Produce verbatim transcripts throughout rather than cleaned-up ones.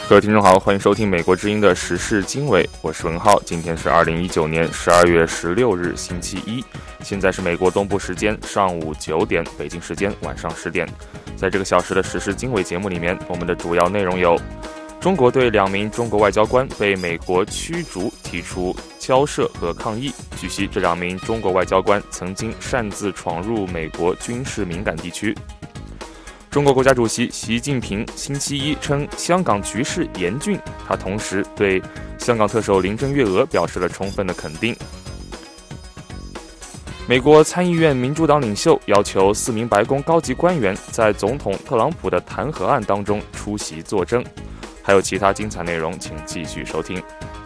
各位听众好，欢迎收听美国之音的时事经纬，我是文浩。今天是二零一九年十二月十六日星期一，现在是美国东部时间上午九点，北京时间晚上十点。在这个小时的时事经纬节目里面，我们的主要内容有：中国对两名中国外交官被美国驱逐提出交涉和抗议。据悉，这两名中国外交官曾经擅自闯入美国军事敏感地区。中国国家主席习近平星期一称香港局势严峻，他同时对香港特首林郑月娥表示了充分的肯定。美国参议院民主党领袖要求四名白宫高级官员在总统特朗普的弹劾案当中出席作证。还有其他精彩内容，请继续收听。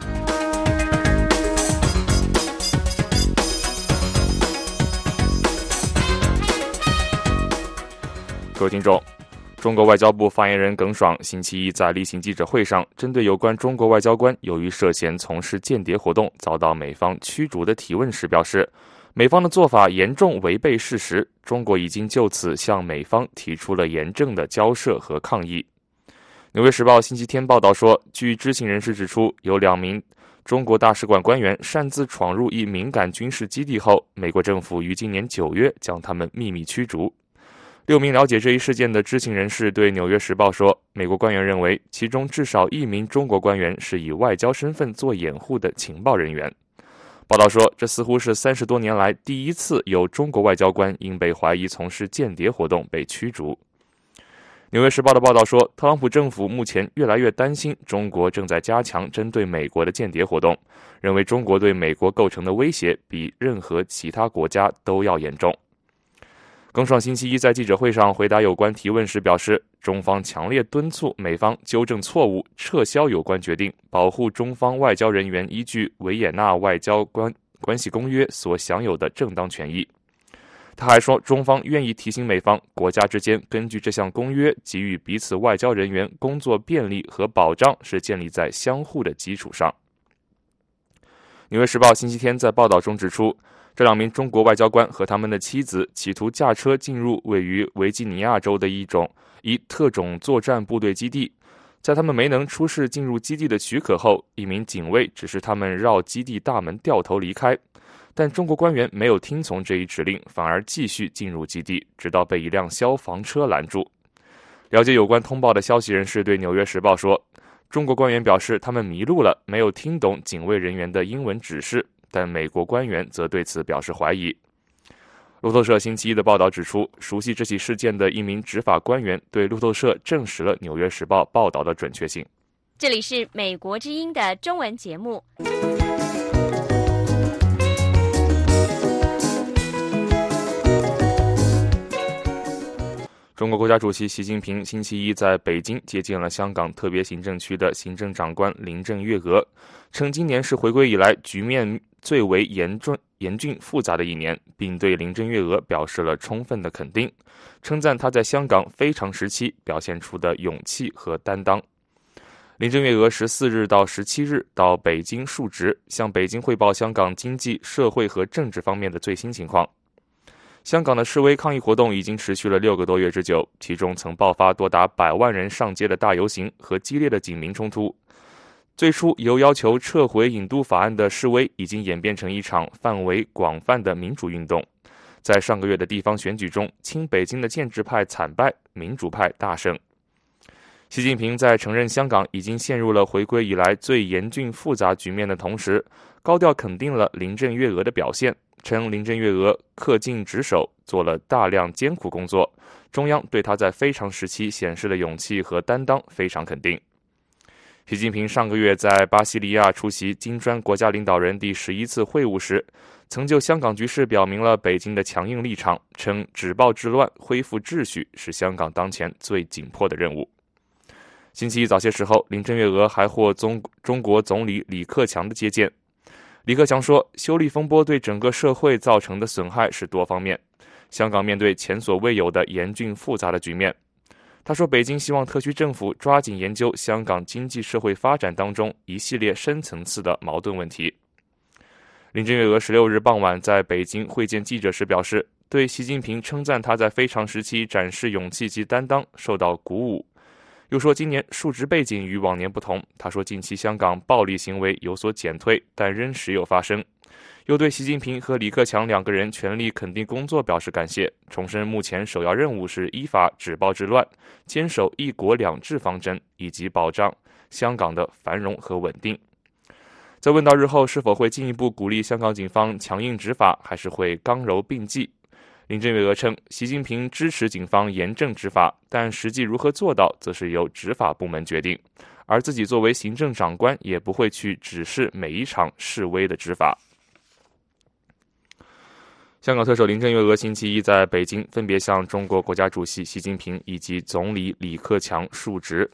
各位听众，中国外交部发言人耿爽星期一在例行记者会上，针对有关中国外交官由于涉嫌从事间谍活动遭到美方驱逐的提问时表示，美方的做法严重违背事实，中国已经就此向美方提出了严正的交涉和抗议。纽约时报星期天报道说，据知情人士指出，有两名中国大使馆官员擅自闯入一敏感军事基地后，美国政府于今年九月将他们秘密驱逐。六名了解这一事件的知情人士对纽约时报说，美国官员认为其中至少一名中国官员是以外交身份做掩护的情报人员。报道说，这似乎是三十多年来第一次有中国外交官因被怀疑从事间谍活动被驱逐。纽约时报的报道说，特朗普政府目前越来越担心中国正在加强针对美国的间谍活动，认为中国对美国构成的威胁比任何其他国家都要严重。耿爽星期一在记者会上回答有关提问时表示，中方强烈敦促美方纠正错误，撤销有关决定，保护中方外交人员依据维也纳外交关关系公约所享有的正当权益。他还说，中方愿意提醒美方，国家之间根据这项公约给予彼此外交人员工作便利和保障是建立在相互的基础上。纽约时报星期天在报道中指出，这两名中国外交官和他们的妻子企图驾车进入位于维吉尼亚州的一种一特种作战部队基地，在他们没能出示进入基地的许可后，一名警卫指示他们绕基地大门掉头离开，但中国官员没有听从这一指令，反而继续进入基地，直到被一辆消防车拦住。了解有关通报的消息人士对《纽约时报》说，中国官员表示他们迷路了，没有听懂警卫人员的英文指示，但美国官员则对此表示怀疑。路透社星期一的报道指出，熟悉这起事件的一名执法官员对路透社证实了《纽约时报》报道的准确性。 这里是美国之音的中文节目。 中国国家主席习近平星期一在北京接见了香港特别行政区的行政长官林郑月娥，称今年是回归以来局面最为严重、严峻复杂的一年，并对林郑月娥表示了充分的肯定，称赞她在香港非常时期表现出的勇气和担当。林郑月娥十四日到十七日到北京述职，向北京汇报香港经济、社会和政治方面的最新情况。香港的示威抗议活动已经持续了六个多月之久，其中曾爆发多达百万人上街的大游行和激烈的警民冲突。最初由要求撤回引渡法案的示威，已经演变成一场范围广泛的民主运动。在上个月的地方选举中，亲北京的建制派惨败，民主派大胜。习近平在承认香港已经陷入了回归以来最严峻复杂局面的同时，高调肯定了林郑月娥的表现，称林郑月娥恪尽职守，做了大量艰苦工作，中央对她在非常时期显示的勇气和担当非常肯定。习近平上个月在巴西利亚出席金砖国家领导人第十一次会晤时，曾就香港局势表明了北京的强硬立场，称止暴制乱、恢复秩序是香港当前最紧迫的任务。星期一早些时候，林郑月娥还获中中国总理李克强的接见。李克强说，修例风波对整个社会造成的损害是多方面，香港面对前所未有的严峻复杂的局面。他说，北京希望特区政府抓紧研究香港经济社会发展当中一系列深层次的矛盾问题。林郑月娥十六日傍晚在北京会见记者时表示，对习近平称赞他在非常时期展示勇气及担当受到鼓舞。 又说今年述职背景与往年不同，他说近期香港暴力行为有所减退，但仍时有发生。又对习近平和李克强两个人全力肯定工作表示感谢，重申目前首要任务是依法止暴制乱，坚守一国两制方针，以及保障香港的繁荣和稳定。在问到日后是否会进一步鼓励香港警方强硬执法，还是会刚柔并济，林郑月娥称，习近平支持警方严正执法，但实际如何做到，则是由执法部门决定，而自己作为行政长官，也不会去指示每一场示威的执法。香港特首林郑月娥星期一在北京分别向中国国家主席习近平以及总理李克强述职。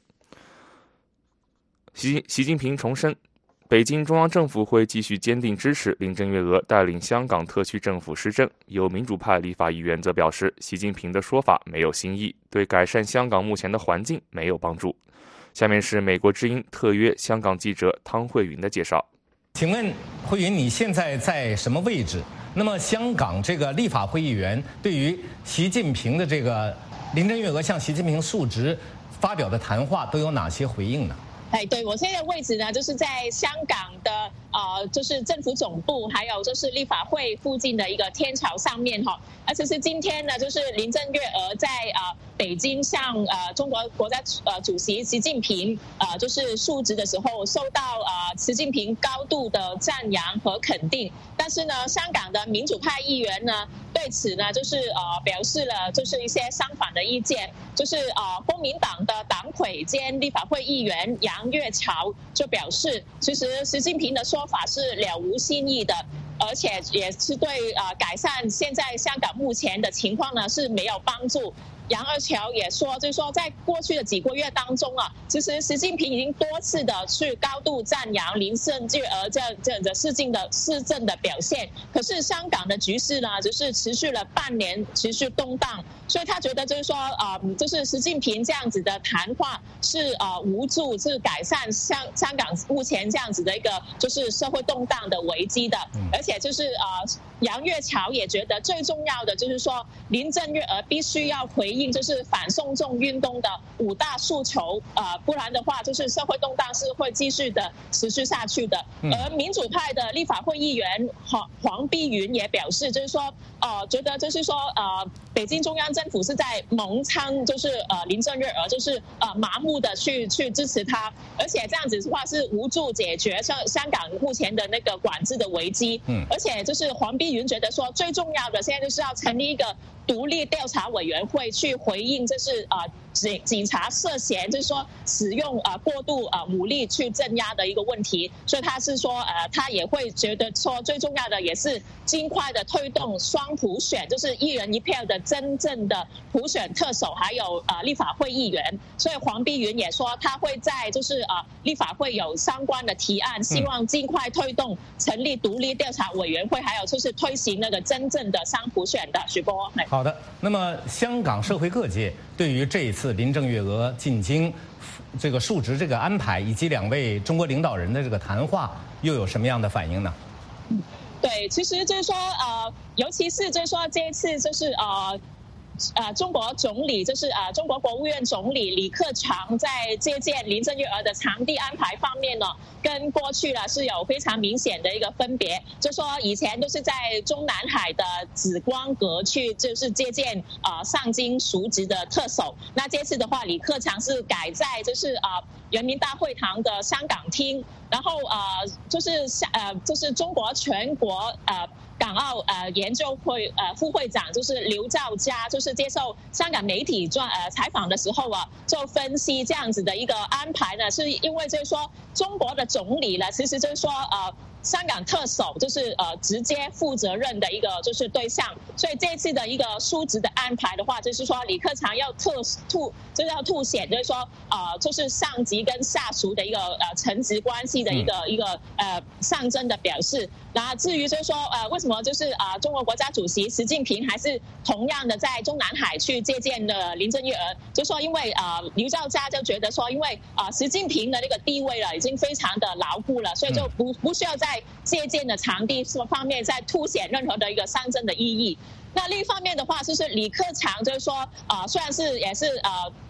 习习近平重申，北京中央政府会继续坚定支持林郑月娥带领香港特区政府施政。有民主派立法议员则表示，习近平的说法没有新意，对改善香港目前的环境没有帮助。下面是美国之音特约香港记者汤慧云的介绍。 请问慧云，你现在在什么位置？那么香港这个立法会议员对于习近平的这个林郑月娥向习近平述职发表的谈话都有哪些回应呢？ 哎，对，我现在的位置呢，就是在香港的呃，就是政府总部，还有就是立法会附近的一个天桥上面哈。而且是今天呢，就是林郑月娥在呃北京向呃中国国家呃主席习近平呃就是述职的时候，受到呃习近平高度的赞扬和肯定。但是呢，香港的民主派议员呢，对此呢，就是呃表示了就是一些相反的意见。就是呃公民党的党魁兼立法会议员杨岳桥就表示，其实习近平的说法是了无新意的，而且也是对呃改善现在香港目前的情况呢是没有帮助。杨岳桥也说，就是说在过去的几个月当中啊，其实习近平已经多次的去高度赞扬林郑月娥这这的施政的施政的表现，可是香港的局势呢，就是持续了半年，持续动荡，所以他觉得就是说，呃，就是习近平这样子的谈话是呃无助，是改善香香港目前这样子的一个就是社会动荡的危机的，而且就是呃，杨岳桥也觉得最重要的就是说，林郑月娥必须要回应。就是反送中运动的五大诉求，呃，不然的话，就是社会动荡是会继续的持续下去的。嗯、而民主派的立法会议员黄黄碧云也表示，就是说，呃，觉得就是说，呃，北京中央政府是在蒙参，就是呃林郑月娥，就是呃麻木的去去支持他，而且这样子的话是无助解决香香港目前的那个管制的危机。嗯，而且就是黄碧云觉得说，最重要的现在就是要成立一个独立调查委员会去回应，就是呃警警察涉嫌就是说使用呃过度呃武力去镇压的一个问题，所以他是说呃他也会觉得说最重要的也是尽快的推动双普选，就是一人一票的真正的普选特首，还有呃立法会议员。所以黄碧云也说他会在就是呃立法会有相关的提案，希望尽快推动成立独立调查委员会，还有就是推行那个真正的双普选的。许波。 好的，那么香港社会各界对于这一次林郑月娥进京这个述职这个安排，以及两位中国领导人的这个谈话，又有什么样的反应呢？ 对，其实就是说，呃，尤其是就是说这一次就是呃。呃，中国总理就是呃，中国国务院总理李克强在接见林郑月娥的场地安排方面呢，跟过去呢是有非常明显的一个分别。就说以前都是在中南海的紫光阁去，就是接见呃上京述职的特首。那这次的话，李克强是改在就是呃人民大会堂的香港厅，然后呃就是呃就是中国全国呃。港澳呃研究会呃副会长就是刘兆佳，就是接受香港媒体专呃采访的时候啊，就分析这样子的一个安排呢，是因为就是说中国的总理呢，其实就是说呃。香港特首就是呃直接负责任的一个就是对象，所以这次的一个述职的安排的话，就是说李克强要特凸就是要凸显，就是说呃就是上级跟下属的一个呃层级关系的一个、嗯、一个呃象征的表示。然后至于就是说呃为什么就是啊、呃、中国国家主席习近平还是同样的在中南海去接见了林郑月娥，就说因为呃刘兆佳就觉得说，因为啊、呃、习近平的那个地位了已经非常的牢固了，所以就不不需要再在接见的场地方面在凸显任何的一个象征的意义。那另一方面的话，就是李克强就是说，呃，虽然是也是呃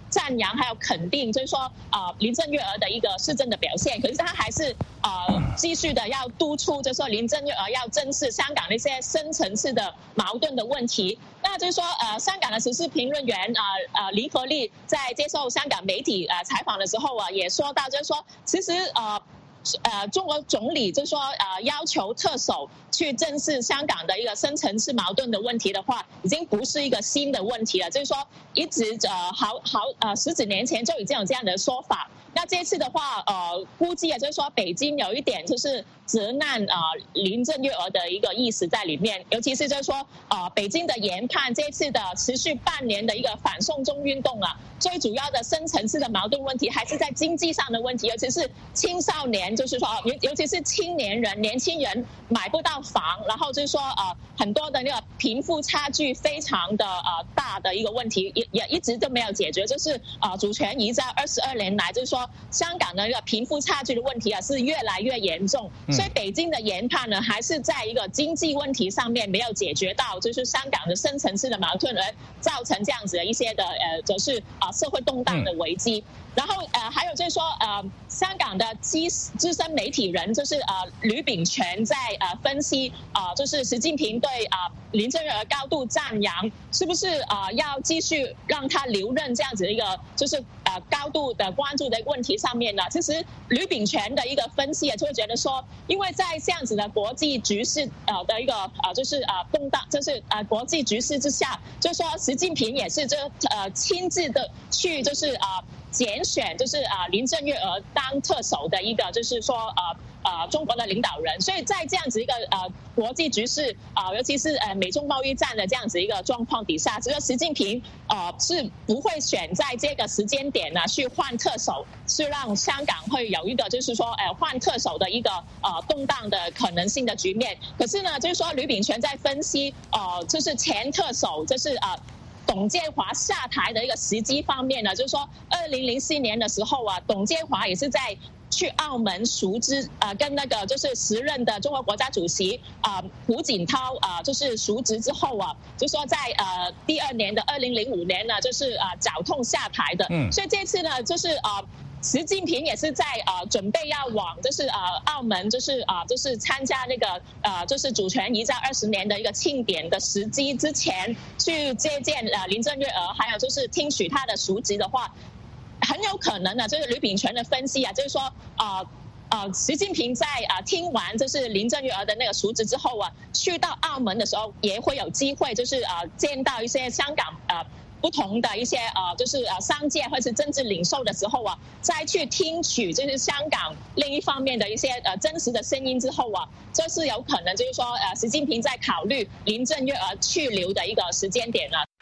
赞扬还有肯定，就是说呃林郑月娥的一个施政的表现，可是他还是呃继续的要督促，就是说林郑月娥要正视香港的一些深层次的矛盾的问题。那就是说呃香港的时事评论员啊呃, 呃林和利在接受香港媒体呃采访的时候啊，也说到就是说其实呃。呃，中国总理就是说，呃，要求特首去正视香港的一个深层次矛盾的问题的话，已经不是一个新的问题了。就是说，一直呃，好好呃，十几年前就已经有这样的说法。那这次的话，呃，估计啊，就是说北京有一点就是责难啊、呃、林郑月娥的一个意思在里面，尤其是就是说，呃，北京的研判这次的持续半年的一个反送中运动啊，最主要的深层次的矛盾问题还是在经济上的问题，尤其是青少年，就是说，尤尤其是青年人、年轻人买不到房，然后就是说，呃，很多的那个贫富差距非常的呃大的一个问题，也也一直都没有解决，就是呃主权移在二十二年来，就是说。香港的一个贫富差距的问题啊是越来越严重，所以北京的研判呢还是在一个经济问题上面没有解决到，就是香港的深层次的矛盾，而造成这样子的一些的呃，就是啊、呃、社会动荡的危机。然后呃还有就是说呃香港的资资深媒体人就是呃吕秉权在呃分析啊、呃、就是习近平对啊、呃、林郑月娥高度赞扬，是不是啊、呃、要继续让他留任这样子的一个就是呃高度的关注的一个问题上面呢？其实吕秉权的一个分析也就会觉得说，因为在这样子的国际局势呃的一个呃就是呃动荡，就是呃国际局势之下，就是说习近平也是就呃亲自的去就是啊。呃拣选就是啊、呃、林郑月娥当特首的一个就是说呃呃中国的领导人，所以在这样子一个呃国际局势啊、呃，尤其是呃美中贸易战的这样子一个状况底下，只有习近平呃是不会选在这个时间点呢去换特首，是让香港会有一个就是说呃换特首的一个呃动荡的可能性的局面。可是呢，就是说吕秉权在分析呃就是前特首就是呃。董建华下台的一个时机方面呢，就是说，二零零四年的时候啊，董建华也是在去澳门熟知啊、呃，跟那个就是时任的中国国家主席啊、呃、胡锦涛啊、呃，就是熟知之后啊，就说在呃第二年的二零零五年呢，就是啊、呃、脚痛下台的。嗯，所以这次呢，就是啊。呃习近平也是在呃准备要往就是呃澳门就是啊、呃、就是参加那个呃就是主权移交二十年的一个庆典的时机之前去接见呃林郑月娥，还有就是听取她的述职的话，很有可能呢，就是吕秉权的分析啊，就是说呃。呃，习近平在啊、呃、听完就是林郑月娥的那个述职之后啊，去到澳门的时候也会有机会，就是呃见到一些香港呃。不同的一些呃，就是呃商界或是政治领袖的时候啊，再去听取就是香港另一方面的一些呃真实的声音之后啊，这是有可能就是说呃，习近平在考虑林郑月娥去留的一个时间点了。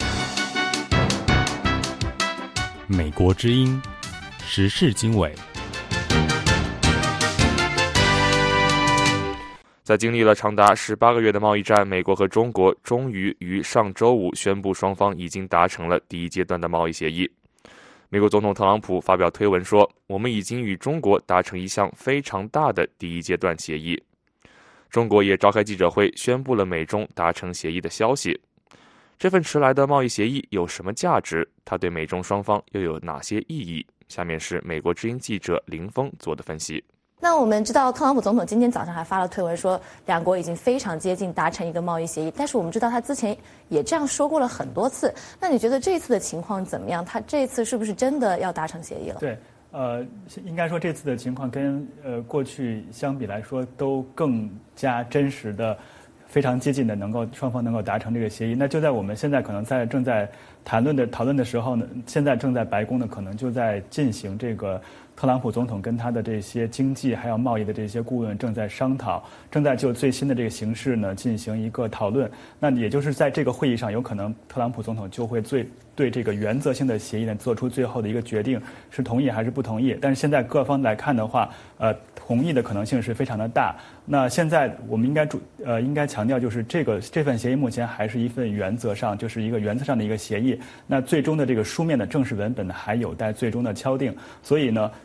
美国之音时事经纬。 在经历了长达十八个月的贸易战，美国和中国终于于上周五宣布，双方已经达成了第一阶段的贸易协议。美国总统特朗普发表推文说：“我们已经与中国达成一项非常大的第一阶段协议。”中国也召开记者会，宣布了美中达成协议的消息。这份迟来的贸易协议有什么价值？它对美中双方又有哪些意义？下面是美国之音记者林峰做的分析。 那我们知道，特朗普总统今天早上还发了推文说，两国已经非常接近达成一个贸易协议。但是我们知道，他之前也这样说过了很多次。那你觉得这次的情况怎么样？他这次是不是真的要达成协议了？ 对，呃，应该说这次的情况跟呃过去相比来说，都更加真实的、非常接近的，能够双方能够达成这个协议。那就在我们现在可能在正在谈论的讨论的时候呢，现在正在白宫呢，可能就在进行这个。特朗普总统跟他的这些经济还有贸易的这些顾问正在商讨，正在就最新的这个形势呢进行一个讨论。那也就是在这个会议上，有可能特朗普总统就会最对这个原则性的协议呢做出最后的一个决定，是同意还是不同意。但是现在各方来看的话，呃，同意的可能性是非常的大。那现在我们应该主呃应该强调，就是这个这份协议目前还是一份原则上，就是一个原则上的一个协议。那最终的这个书面的正式文本呢，还有待最终的敲定。所以呢。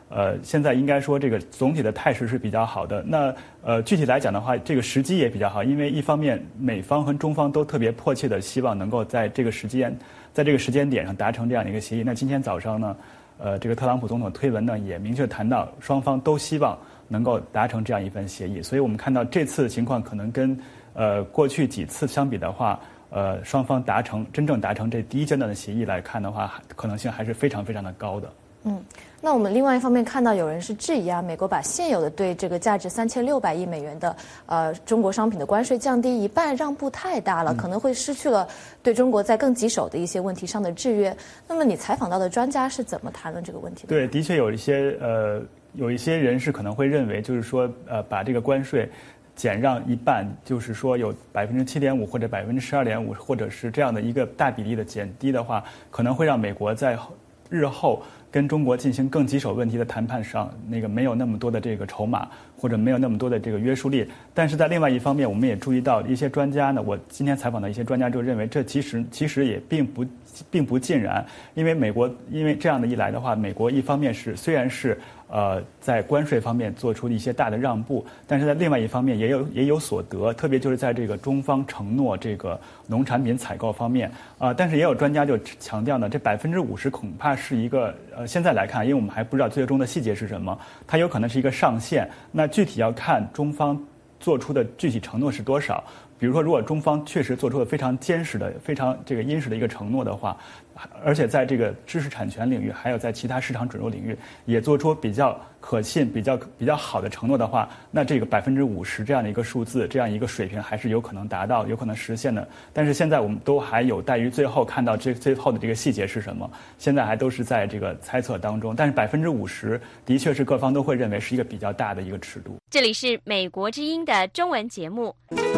呃，现在应该说这个总体的态势是比较好的。那呃，具体来讲的话，这个时机也比较好，因为一方面美方和中方都特别迫切的希望能够在这个时间，在这个时间点上达成这样的一个协议。那今天早上呢，呃，这个特朗普总统推文呢也明确谈到，双方都希望能够达成这样一份协议。所以我们看到这次情况可能跟呃过去几次相比的话，呃，双方达成真正达成这第一阶段的协议来看的话，可能性还是非常非常的高的。 嗯，那我们另外一方面看到有人是质疑啊，美国把现有的对这个价值三千六百亿美元的呃中国商品的关税降低一半，让步太大了，可能会失去了对中国在更棘手的一些问题上的制约。那么你采访到的专家是怎么谈论这个问题的？ 对，的确有一些呃有一些人士可能会认为，就是说呃把这个关税减让一半，就是说有百分之七点五或者百分之十二点五，或者是这样的一个大比例的减低的话，可能会让美国在日后跟中国进行更棘手问题的谈判上，那个没有那么多的这个筹码，或者没有那么多的这个约束力。但是在另外一方面，我们也注意到一些专家呢，我今天采访的一些专家就认为，这其实其实也并不并不尽然，因为美国因为这样的一来的话，美国一方面是虽然是呃在关税方面做出了一些大的让步，但是在另外一方面也有也有所得，特别就是在这个中方承诺这个农产品采购方面啊、呃，但是也有专家就强调呢，这百分之五十恐怕是一个呃现在来看，因为我们还不知道最终的细节是什么，它有可能是一个上限，那具体要看中方做出的具体承诺是多少。比如说，如果中方确实做出了非常坚实的、非常这个殷实的一个承诺的话，而且在这个知识产权领域，还有在其他市场准入领域，也做出比较可信、比较比较好的承诺的话，那这个百分之五十这样的一个数字、这样一个水平还是有可能达到、有可能实现的。但是现在我们都还有待于最后看到这最后的这个细节是什么，现在还都是在这个猜测当中。但是百分之五十的确是各方都会认为是一个比较大的一个尺度。 这里是美国之音的中文节目。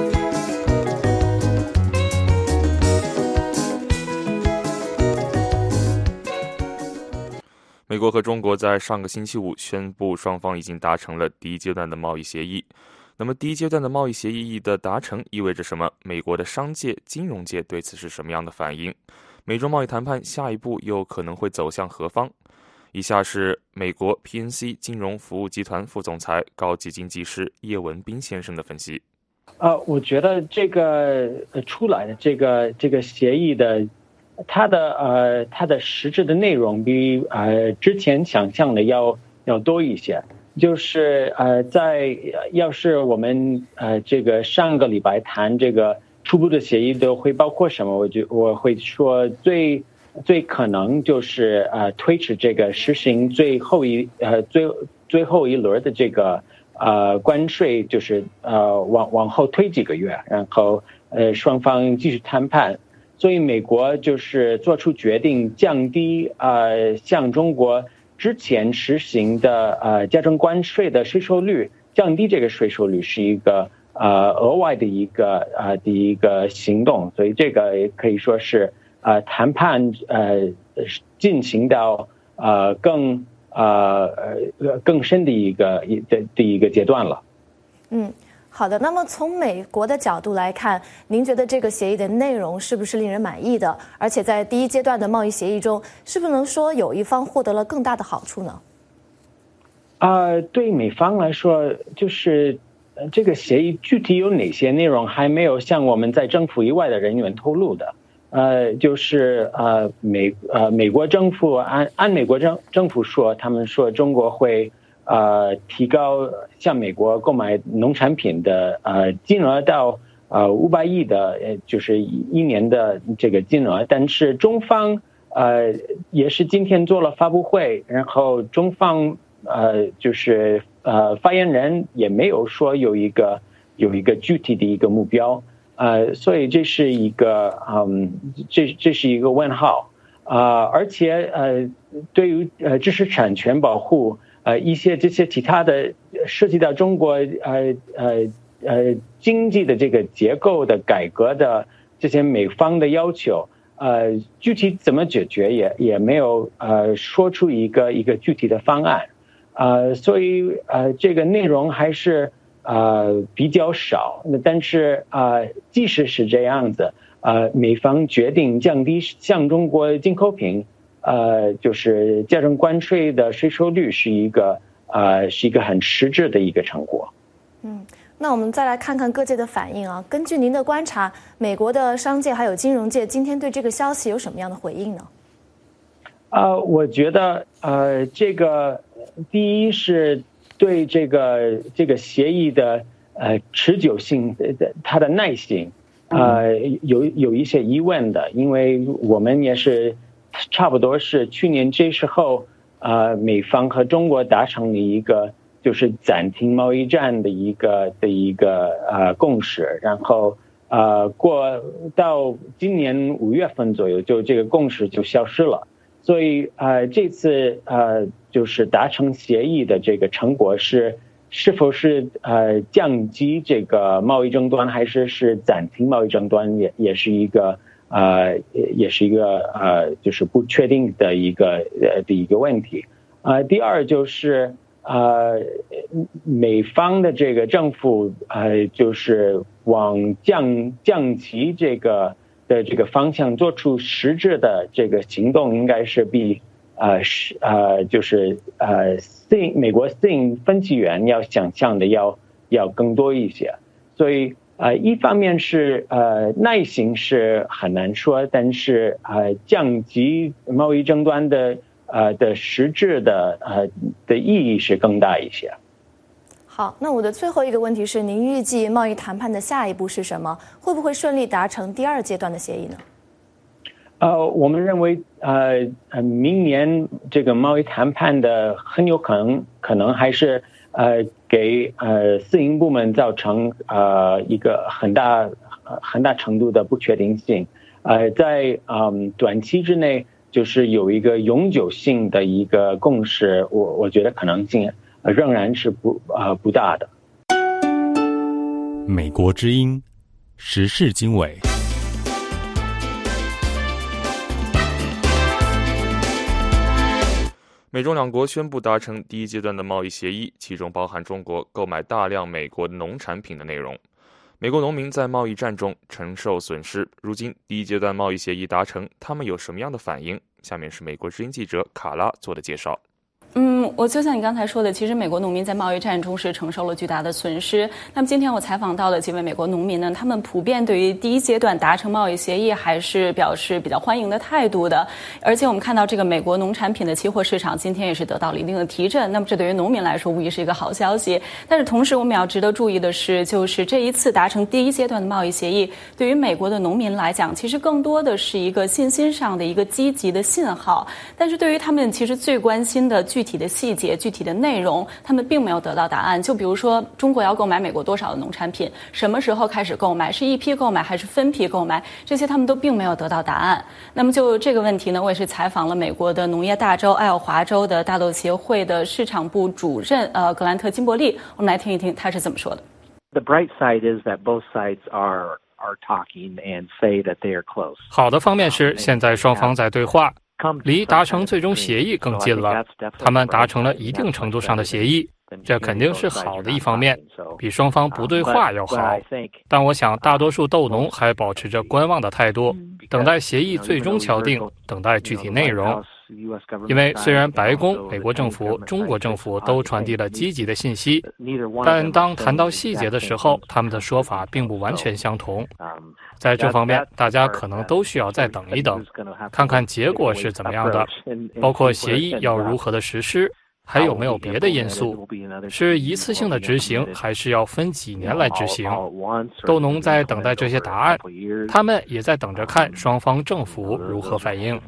美国和中国在上个星期五宣布，双方已经达成了第一阶段的贸易协议。那么，第一阶段的贸易协议的达成意味着什么？美国的商界、金融界对此是什么样的反应？美中贸易谈判下一步又可能会走向何方？以下是美国 P N C 金融服务集团副总裁、高级经济师叶文斌先生的分析。 呃，我觉得这个出来的这个这个协议的。它的呃，它的实质的内容比呃之前想象的要要多一些。就是呃，在要是我们呃这个上个礼拜谈这个初步的协议都会包括什么？我就我会说最最可能就是呃推迟这个实行最后一呃最最后一轮的这个呃关税，就是呃往往后推几个月，然后呃双方继续谈判。所以美国就是做出决定，降低呃像中国之前实行的呃加征关税的税收率，降低这个税收率是一个呃额外的一个呃的一个行动。所以这个也可以说是呃谈判呃进行到呃更呃呃更深的一个一的第一个阶段了。 嗯。好的，那么从美国的角度来看，您觉得这个协议的内容是不是令人满意的？而且在第一阶段的贸易协议中，是不是能说有一方获得了更大的好处呢？ 啊、呃，对美方来说，就是这个协议具体有哪些内容还没有向我们在政府以外的人员透露的。呃，就是呃美呃美国政府按按美国政政府说，他们说中国会。呃，提高向美国购买农产品的呃金额到呃五百亿的，呃就是一年的这个金额。但是中方呃也是今天做了发布会，然后中方呃就是呃发言人也没有说有一个有一个具体的一个目标，呃，所以这是一个嗯这这是一个问号啊、呃，而且呃对于呃知识产权保护。呃，一些这些其他的涉及到中国呃呃呃经济的这个结构的改革的这些美方的要求，呃，具体怎么解决也也没有呃说出一个一个具体的方案，呃，所以呃这个内容还是呃比较少。那但是呃即使是这样子，呃美方决定降低向中国进口品呃，就是加征关税的税收率是一个呃是一个很实质的一个成果。 嗯，那我们再来看看各界的反应啊。根据您的观察，美国的商界还有金融界今天对这个消息有什么样的回应呢？ 呃，我觉得呃，这个第一是对这个这个协议的呃持久性的它的耐性，呃有有一些疑问的，因为我们也是差不多是去年这时候，呃，美方和中国达成了一个就是暂停贸易战的一个的一个呃共识，然后呃过到今年五月份左右，就这个共识就消失了。所以呃这次呃就是达成协议的这个成果是是否是呃降低这个贸易争端，还是是暂停贸易争端，也也是一个呃也是一个呃就是不确定的一个呃的一个问题。呃第二就是呃美方的这个政府呃就是往降降级这个的这个方向做出实质的这个行动，应该是比呃是呃就是呃美国私营分析员要想象的要要更多一些。所以呃一方面是呃耐心是很难说，但是呃降级贸易争端的呃的实质的呃的意义是更大一些。 好，那我的最后一个问题是，您预计贸易谈判的下一步是什么？会不会顺利达成第二阶段的协议呢？ 呃，我们认为，呃，呃，明年这个贸易谈判的很有可能，可能还是呃给呃私营部门造成呃一个很大很大程度的不确定性。呃，在嗯短期之内，就是有一个永久性的一个共识，我我觉得可能性仍然是不呃不大的。 美国之音时事经纬。 美中两国宣布达成第一阶段的贸易协议，其中包含中国购买大量美国农产品的内容。美国农民在贸易战中承受损失，如今第一阶段贸易协议达成，他们有什么样的反应？下面是美国之音记者卡拉做的介绍。 嗯，我就像你刚才说的，其实美国农民在贸易战中是承受了巨大的损失。那么今天我采访到的几位美国农民呢，他们普遍对于第一阶段达成贸易协议还是表示比较欢迎的态度的。而且我们看到这个美国农产品的期货市场今天也是得到了一定的提振，那么这对于农民来说无疑是一个好消息。但是同时我们要值得注意的是，就是这一次达成第一阶段的贸易协议，对于美国的农民来讲，其实更多的是一个信心上的一个积极的信号。但是对于他们其实最关心的具体的细节、具体的内容，他们并没有得到答案。就比如说，中国要购买美国多少的农产品，什么时候开始购买，是一批购买还是分批购买，这些他们都并没有得到答案。那么就这个问题呢，我也是采访了美国的农业大州爱奥华州的大豆协会的市场部主任呃格兰特金伯利，我们来听一听他是怎么说的。 The bright side is that both sides are are talking and say that they are close. 好的方面是，现在双方在对话，离达成最终协议更近了，他们达成了一定程度上的协议，这肯定是好的一方面，比双方不对话要好。但我想大多数豆农还保持着观望的态度，等待协议最终敲定，等待具体内容。因为虽然白宫、美国政府、中国政府都传递了积极的信息，但当谈到细节的时候，他们的说法并不完全相同。在这方面，大家可能都需要再等一等，看看结果是怎么样的，包括协议要如何的实施，还有没有别的因素？是一次性的执行，还是要分几年来执行？豆农在等待这些答案，他们也在等着看双方政府如何反应。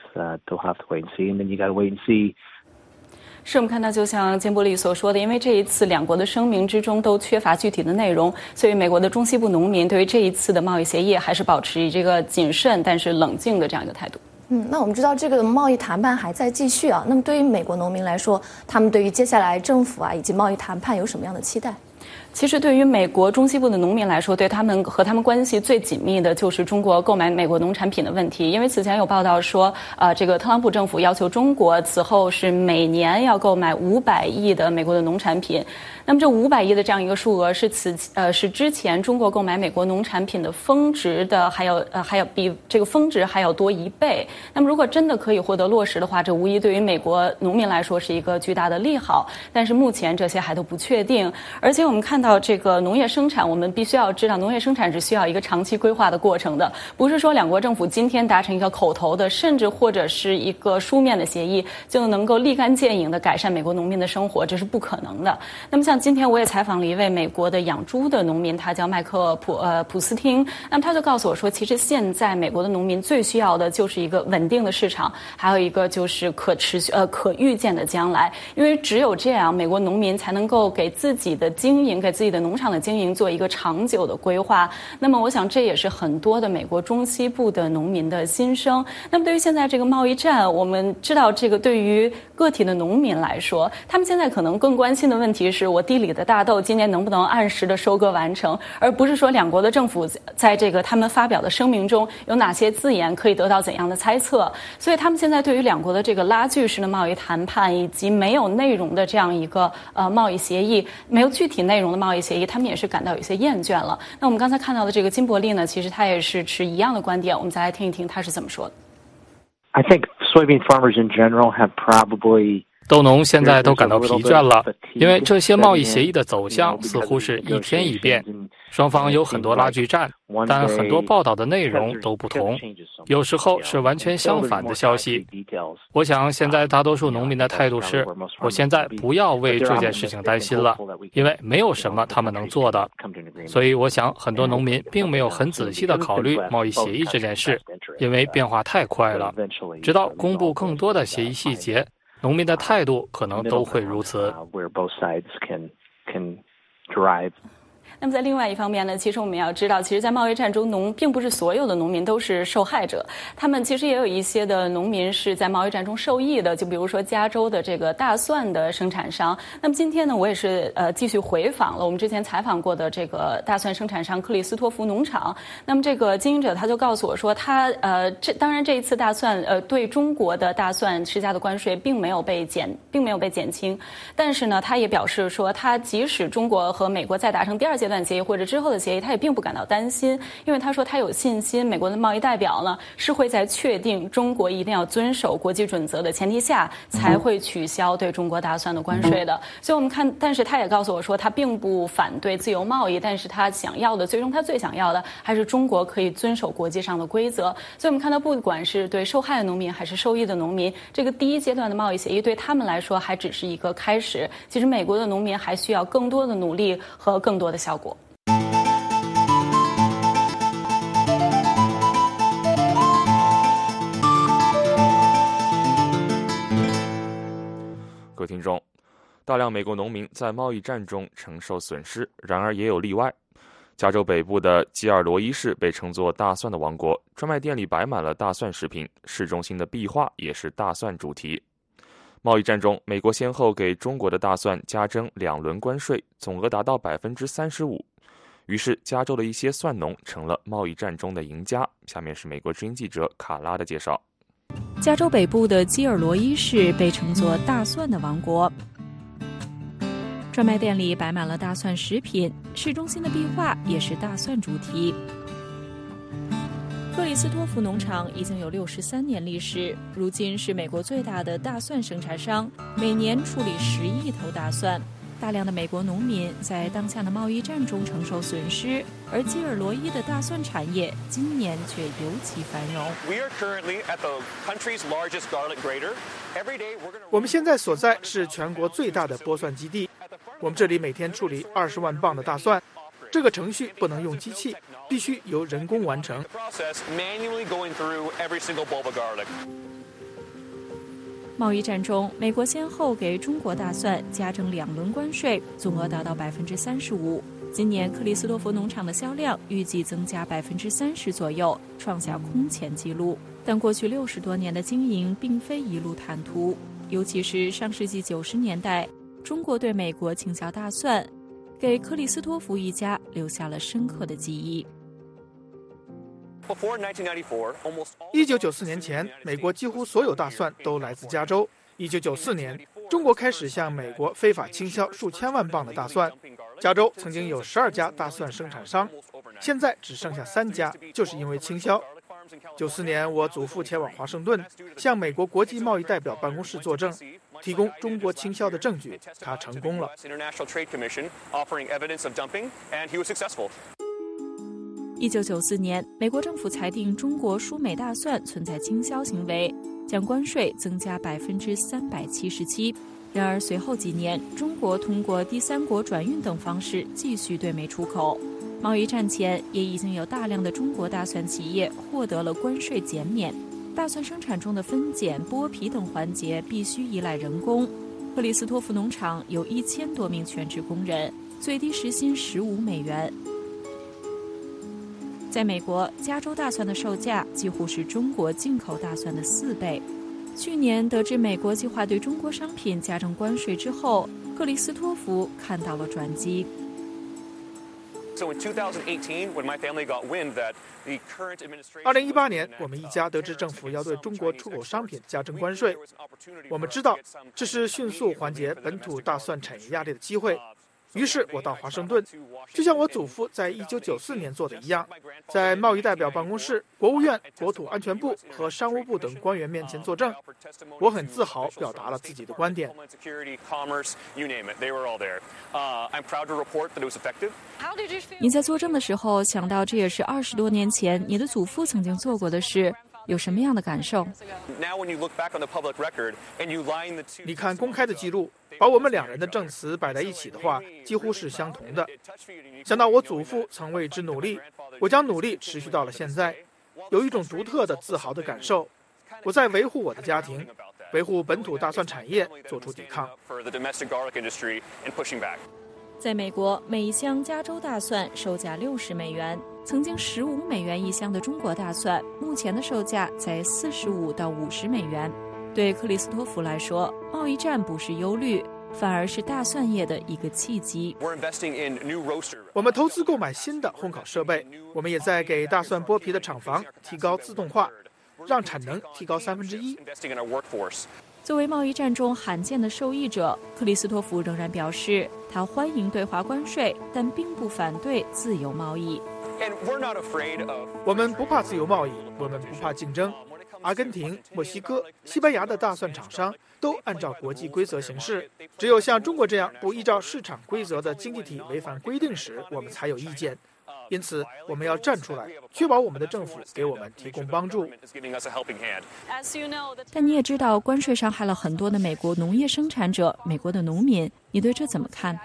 是我们看到，就像金伯利所说的，因为这一次两国的声明之中都缺乏具体的内容，所以美国的中西部农民对于这一次的贸易协议还是保持这个谨慎但是冷静的这样一个态度。 嗯，那我们知道这个贸易谈判还在继续啊。那么对于美国农民来说，他们对于接下来政府啊以及贸易谈判有什么样的期待？ 其实对于美国中西部的农民来说，对他们和他们关系最紧密的就是中国购买美国农产品的问题。因为此前有报道说，呃，这个特朗普政府要求中国此后是每年要购买五百亿的美国的农产品。那么这五百亿的这样一个数额是此呃是之前中国购买美国农产品的峰值的，还有呃还有比这个峰值还要多一倍。那么如果真的可以获得落实的话，这无疑对于美国农民来说是一个巨大的利好。但是目前这些还都不确定，而且我们看到这个农业生产，我们必须要知道，农业生产是需要一个长期规划的过程的，不是说两国政府今天达成一个口头的，甚至或者是一个书面的协议就能够立竿见影的改善美国农民的生活，这是不可能的。那么像今天我也采访了一位美国的养猪的农民，他叫麦克普呃普斯汀，那么他就告诉我说，其实现在美国的农民最需要的就是一个稳定的市场，还有一个就是可持续呃可预见的将来，因为只有这样，美国农民才能够给自己的经营、给自己的农场的经营做一个长久的规划。那么我想这也是很多的美国中西部的农民的心声。那么对于现在这个贸易战，我们知道这个对于个体的农民来说，他们现在可能更关心的问题是我地里的大豆今年能不能按时的收割完成，而不是说两国的政府在这个他们发表的声明中有哪些字眼可以得到怎样的猜测。所以他们现在对于两国的这个拉锯式的贸易谈判以及没有内容的这样一个呃贸易协议，没有具体内容的贸易协议，他们也是感到有些厌倦了。那我们刚才看到的这个金伯利呢，其实他也是持一样的观点，我们再来听一听他是怎么说的。 I think soybean farmers in general have probably 豆农现在都感到疲倦了，因为这些贸易协议的走向似乎是一天一变，双方有很多拉锯战，但很多报道的内容都不同，有时候是完全相反的消息。我想现在大多数农民的态度是，我现在不要为这件事情担心了，因为没有什么他们能做的。所以我想很多农民并没有很仔细地考虑贸易协议这件事，因为变化太快了，直到公布更多的协议细节，农民的态度可能都会如此。 那么在另外一方面呢，其实我们要知道，其实在贸易战中，农并不是所有的农民都是受害者，他们其实也有一些的农民是在贸易战中受益的，就比如说加州的这个大蒜的生产商。那么今天呢，我也是呃继续回访了我们之前采访过的这个大蒜生产商克里斯托弗农场。那么这个经营者他就告诉我说，他呃这当然这一次大蒜呃对中国的大蒜施加的关税并没有被减并没有被减轻，但是呢，他也表示说，他即使中国和美国再达成第二阶段协议或者之后的协议，他也并不感到担心，因为他说他有信心美国的贸易代表呢是会在确定中国一定要遵守国际准则的前提下才会取消对中国大蒜的关税的。所以我们看，但是他也告诉我说，他并不反对自由贸易，但是他想要的最终他最想要的还是中国可以遵守国际上的规则。所以我们看到，不管是对受害的农民还是受益的农民，这个第一阶段的贸易协议对他们来说还只是一个开始，其实美国的农民还需要更多的努力和更多的效果。 各位听众，大量美国农民在贸易战中承受损失，然而也有例外。加州北部的基尔罗伊市被称作大蒜的王国，专卖店里摆满了大蒜食品，市中心的壁画也是大蒜主题。贸易战中，美国先后给中国的大蒜加征两轮关税，总额达到百分之三十五。于是，加州的一些蒜农成了贸易战中的赢家。下面是美国之音记者卡拉的介绍。 加州北部的基尔罗伊市被称作大蒜的王国，专卖店里摆满了大蒜食品，市中心的壁画也是大蒜主题。克里斯托弗农场已经有六十三年历史，如今是美国最大的大蒜生产商，每年处理十亿头大蒜。大量的美国农民在当下的贸易战中承受损失，而基尔罗伊的大蒜产业今年却尤其繁荣。 我们现在所在是全国最大的剥蒜基地，我们这里每天处理二十万磅的大蒜，这个程序不能用机器，必须由人工完成。 贸易战中，美国先后给中国大蒜加征两轮关税，总额达到百分之三十五。今年克里斯托弗农场的销量预计增加百分之三十左右，创下空前纪录。但过去六十多年的经营并非一路坦途，尤其是上世纪九十年代，中国对美国倾销大蒜， 给克里斯托弗一家留下了深刻的记忆。 一九九四年前，美国几乎所有大蒜都来自加州。一九九四年，中国开始向美国非法倾销数千万磅的大蒜。加州曾经有十二家大蒜生产商，现在只剩下三家，就是因为倾销。九四年，我祖父前往华盛顿，向美国国际贸易代表办公室作证，提供中国倾销的证据，他成功了。 一九九四年，美国政府裁定中国输美大蒜存在倾销行为，将关税增加百分之三百七十七。然而随后几年，中国通过第三国转运等方式继续对美出口。贸易战前，也已经有大量的中国大蒜企业获得了关税减免。大蒜生产中的分拣、剥皮等环节必须依赖人工。克里斯托弗农场有一千多名全职工人，最低时薪十五美元。在美国，加州大蒜的售价几乎是中国进口大蒜的四倍。去年得知美国计划对中国商品加征关税之后，克里斯托弗看到了转机。 二零一八年，我们一家得知政府要对中国出口商品加征关税。我们知道这是迅速缓解本土大蒜产业压力的机会。于是我到华盛顿，就像我祖父在一九九四年做的一样，在贸易代表办公室、国务院、国土安全部和商务部等官员面前作证。我很自豪表达了自己的观点。 你在作证的时候想到这也是二十多年前你的祖父曾经做过的事，有什么样的感受？ 你看公开的记录，把我们两人的证词摆在一起的话，几乎是相同的。想到我祖父曾为之努力，我将努力持续到了现在，有一种独特的自豪的感受。我在维护我的家庭，维护本土大蒜产业，做出抵抗。 在美国，每一箱加州大蒜售价六十美元，曾经十五美元一箱的中国大蒜，目前的售价在四十五到五十美元。对克里斯托弗来说，贸易战不是忧虑，反而是大蒜业的一个契机。 我们投资购买新的烘烤设备，我们也在给大蒜剥皮的厂房提高自动化，让产能提高三分之一。 作为贸易战中罕见的受益者，克里斯托弗仍然表示，他欢迎对华关税，但并不反对自由贸易。 我们不怕自由贸易，我们不怕竞争。阿根廷、墨西哥、西班牙的大蒜厂商都按照国际规则行事，只有像中国这样不依照市场规则的经济体违反规定时，我们才有意见。因此，我们要站出来，确保我们的政府给我们提供帮助。 但你也知道，关税伤害了很多的美国农业生产者、美国的农民，你对这怎么看？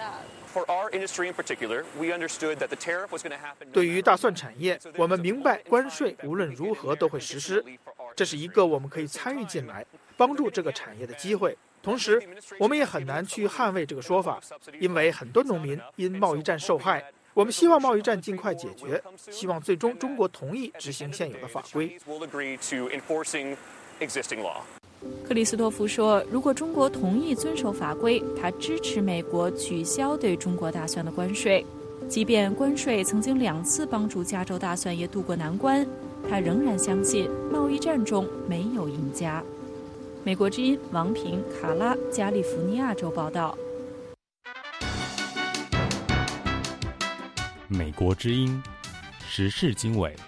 对于大蒜产业，我们明白关税无论如何都会实施，这是一个我们可以参与进来，帮助这个产业的机会。同时，我们也很难去捍卫这个说法，因为很多农民因贸易战受害。我们希望贸易战尽快解决，希望最终中国同意执行现有的法规。 克里斯托弗说，如果中国同意遵守法规，他支持美国取消对中国大蒜的关税。即便关税曾经两次帮助加州大蒜业渡过难关，他仍然相信贸易战中没有赢家。美国之音王平，卡拉，加利福尼亚州报道。 美国之音时事经纬。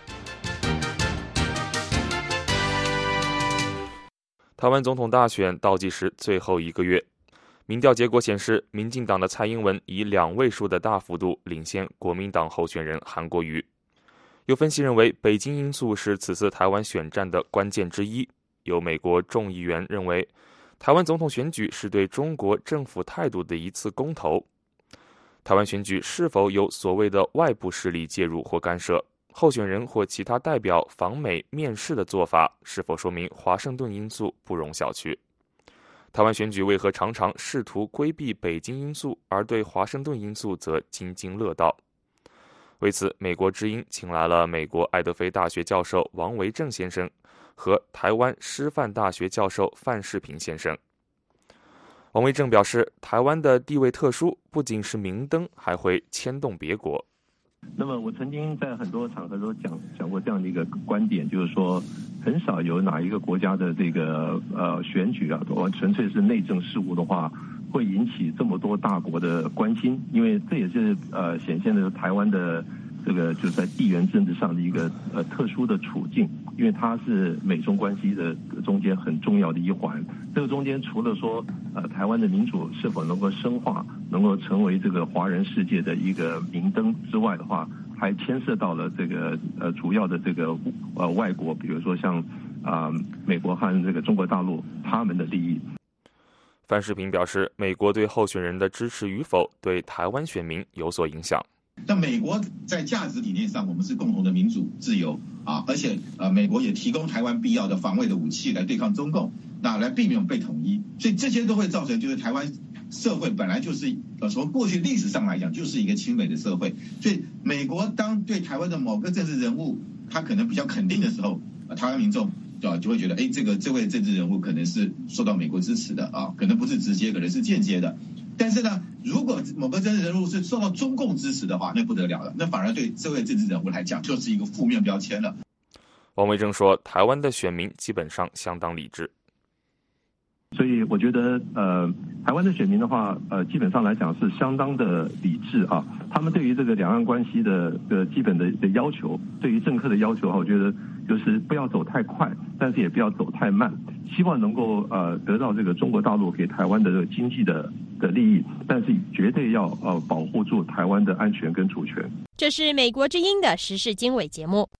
台湾总统大选倒计时最后一个月，民调结果显示，民进党的蔡英文以两位数的大幅度领先国民党候选人韩国瑜。有分析认为，北京因素是此次台湾选战的关键之一。有美国众议员认为，台湾总统选举是对中国政府态度的一次公投。台湾选举是否有所谓的外部势力介入或干涉？候选人或其他代表访美面试的做法，是否说明华盛顿因素不容小觑？台湾选举为何常常试图规避北京因素，而对华盛顿因素则津津乐道？为此，美国之音请来了美国爱德菲大学教授王维正先生和台湾师范大学教授范世平先生。 王维正表示，台湾的地位特殊，不仅是明灯，还会牵动别国。 那么我曾经在很多场合都讲讲过这样的一个观点，就是说很少有哪一个国家的这个呃选举啊，纯粹是内政事务的话，会引起这么多大国的关心，因为这也是呃显现了台湾的这个就是在地缘政治上的一个呃特殊的处境，因为它是美中关系的中间很重要的一环。这个中间除了说呃台湾的民主是否能够深化，能够成为这个华人世界的一个明灯之外的话，还牵涉到了这个呃主要的这个呃外国，比如说像啊、呃、美国和这个中国大陆他们的利益。 范世平表示，美国对候选人的支持与否对台湾选民有所影响。 那美国在价值理念上，我们是共同的民主自由啊，而且呃，美国也提供台湾必要的防卫的武器来对抗中共，那来避免被统一，所以这些都会造成就是台湾社会本来就是呃从过去历史上来讲就是一个亲美的社会，所以美国当对台湾的某个政治人物他可能比较肯定的时候，呃、台湾民众啊就会觉得，哎，这个这位政治人物可能是受到美国支持的啊，可能不是直接，可能是间接的。但是呢，如果某个政治人物是受到中共支持的话，那不得了了，那反而对这位政治人物来讲就是一个负面标签了。 王维正说，台湾的选民基本上相当理智。 所以我觉得，呃，台湾的选民的话，呃，基本上来讲是相当的理智啊。他们对于这个两岸关系的的基本的的要求，对于政客的要求，我觉得就是不要走太快，但是也不要走太慢，希望能够呃得到这个中国大陆给台湾的这个经济的的利益，但是绝对要呃保护住台湾的安全跟主权。 这是美国之音的时事经纬节目。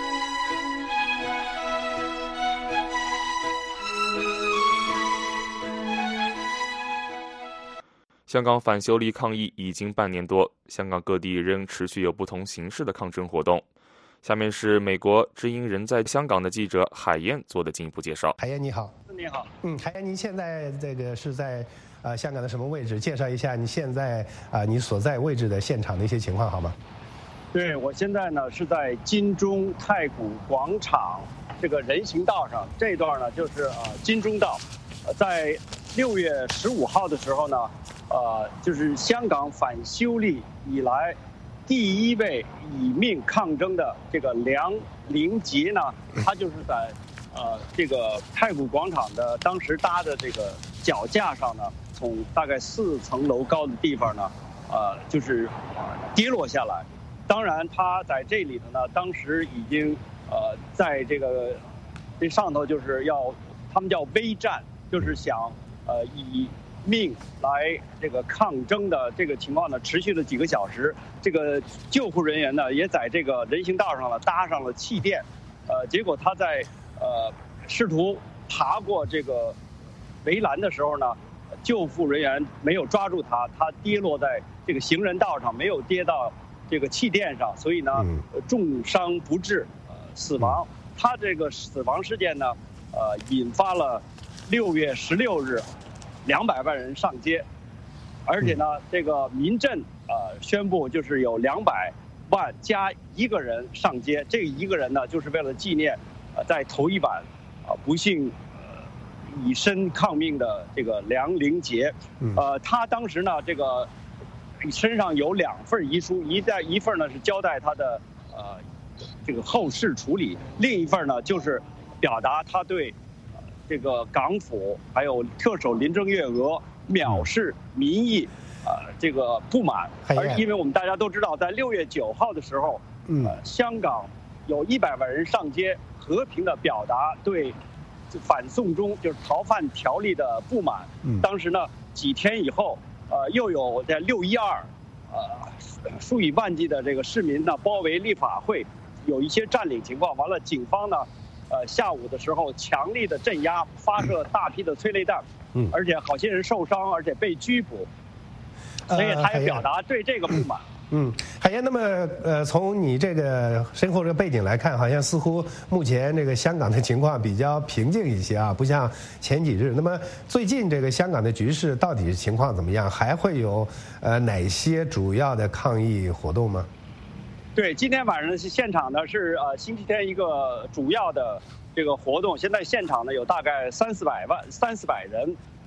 香港反修例抗议已经半年多，香港各地仍持续有不同形式的抗争活动。下面是美国之音人在香港的记者海燕做的进一步介绍。 海燕你好。 你好。 嗯，海燕，您现在这个是在呃香港的什么位置？介绍一下你现在啊、呃、你所在位置的现场的一些情况好吗？ 对，我现在呢是在金钟太古广场这个人行道上，这一段呢就是呃金钟道，呃在六月十五号的时候呢。呃，就是香港反修例以来第一位以命抗争的这个梁凌杰呢，他就是在呃这个太古广场的当时搭的这个脚架上呢，从大概四层楼高的地方呢，呃，就是跌落下来。当然，他在这里头呢，当时已经呃在这个这上头就是要他们叫危战，就是想呃以命来这个抗争的这个情况呢，持续了几个小时。这个救护人员呢，也在这个人行道上了搭上了气垫，呃，结果他在呃试图爬过这个围栏的时候呢，救护人员没有抓住他，他跌落在这个行人道上，没有跌到这个气垫上，所以呢，重伤不治，呃，死亡。他这个死亡事件呢，呃，引发了六月十六日。两百万人上街，而且呢，这个民阵呃宣布就是有两百万加一个人上街，这一个人呢就是为了纪念呃在头一晚啊、呃、不幸呃以身抗命的这个梁凌杰，呃他当时呢这个身上有两份遗书，一在一份呢是交代他的呃这个后事处理，另一份呢就是表达他对。这个港府还有特首林郑月娥藐视民意，呃，这个不满。而因为我们大家都知道，在六月九号的时候，呃，香港有一百万人上街，和平的表达对反送中就是逃犯条例的不满。当时呢，几天以后，呃，又有在六一二，呃，数以万计的这个市民呢包围立法会，有一些占领情况。完了，警方呢。呃，下午的时候强力的镇压，发射大批的催泪弹，嗯，而且好些人受伤，而且被拘捕，所以他也表达对这个不满。 嗯，海燕，那么呃，从你这个身后这个背景来看，好像似乎目前这个香港的情况比较平静一些啊，不像前几日。那么最近这个香港的局势到底情况怎么样？还会有呃哪些主要的抗议活动吗？ 对，今天晚上是现场呢是呃星期天一个主要的这个活动，现在现场呢有大概三四百万三四百人，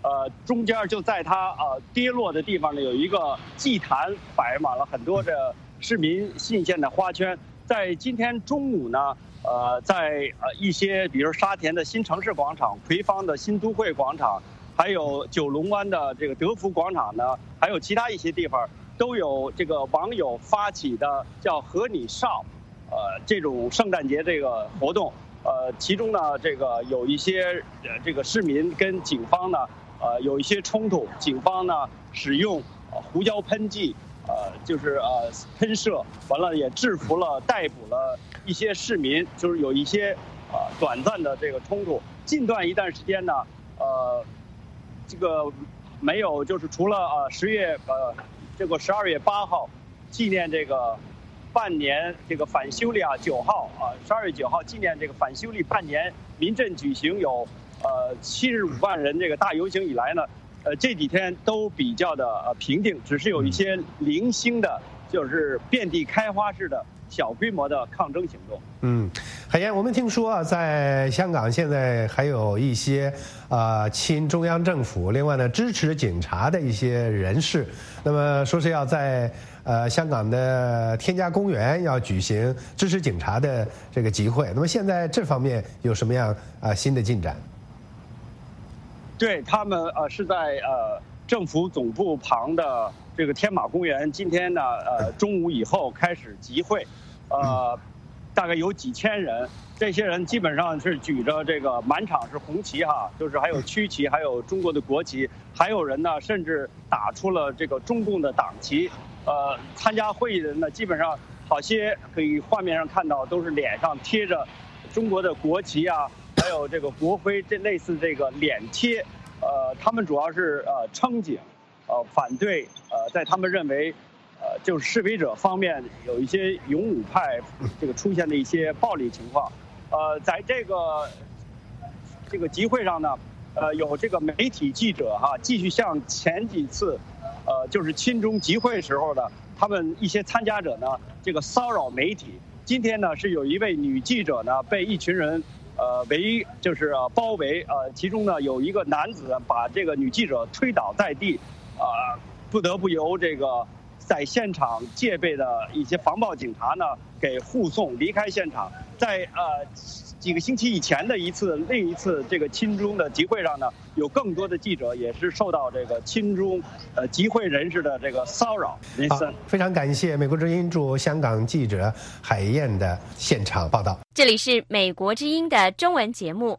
呃，中间就在它呃跌落的地方呢，有一个祭坛，摆满了很多的市民信献的花圈。在今天中午呢，呃，在呃一些比如沙田的新城市广场、葵芳的新都会广场，还有九龙湾的这个德福广场呢，还有其他一些地方，都有这个网友发起的叫"和你少"，呃，这种圣诞节这个活动。呃，其中呢，这个有一些呃这个市民跟警方呢。呃，有一些冲突，警方呢使用、呃、胡椒喷剂，呃，就是呃喷射，完了也制服了、逮捕了一些市民，就是有一些呃短暂的这个冲突。近段一段时间呢，呃，这个没有，就是除了呃十月呃这个十二月八号纪念这个半年这个反修例啊，九号啊十二月九号纪念这个反修例半年民阵举行有。呃，七十五万人这个大游行以来呢，呃，这几天都比较的呃平静，只是有一些零星的，就是遍地开花式的小规模的抗争行动。 嗯，海燕，我们听说啊，在香港现在还有一些呃亲中央政府，另外呢支持警察的一些人士，那么说是要在呃香港的天家公园要举行支持警察的这个集会。那么现在这方面有什么样啊、呃、新的进展？ 对他们呃是在呃政府总部旁的这个天马公园，今天呢呃中午以后开始集会，呃大概有几千人，这些人基本上是举着这个满场是红旗哈，就是还有区旗，还有中国的国旗，还有人呢甚至打出了这个中共的党旗，呃参加会议的人呢基本上好些可以画面上看到都是脸上贴着中国的国旗啊。还有这个国徽，这类似这个脸贴，呃，他们主要是呃称警，呃反对，呃在他们认为，呃就是示威者方面有一些勇武派这个出现的一些暴力情况，呃在这个这个集会上呢，呃有这个媒体记者哈，继续像前几次，呃就是亲中集会时候的他们一些参加者呢，这个骚扰媒体。今天呢是有一位女记者呢被一群人。呃，围就是包围，呃，其中呢有一个男子把这个女记者推倒在地，呃，不得不由这个在现场戒备的一些防暴警察呢给护送离开现场。在呃几个星期以前的一次另一次这个亲中的集会上呢，有更多的记者也是受到这个亲中呃集会人士的这个骚扰。 好，非常感谢美国之音驻香港记者海燕的现场报道。 这里是美国之音的中文节目。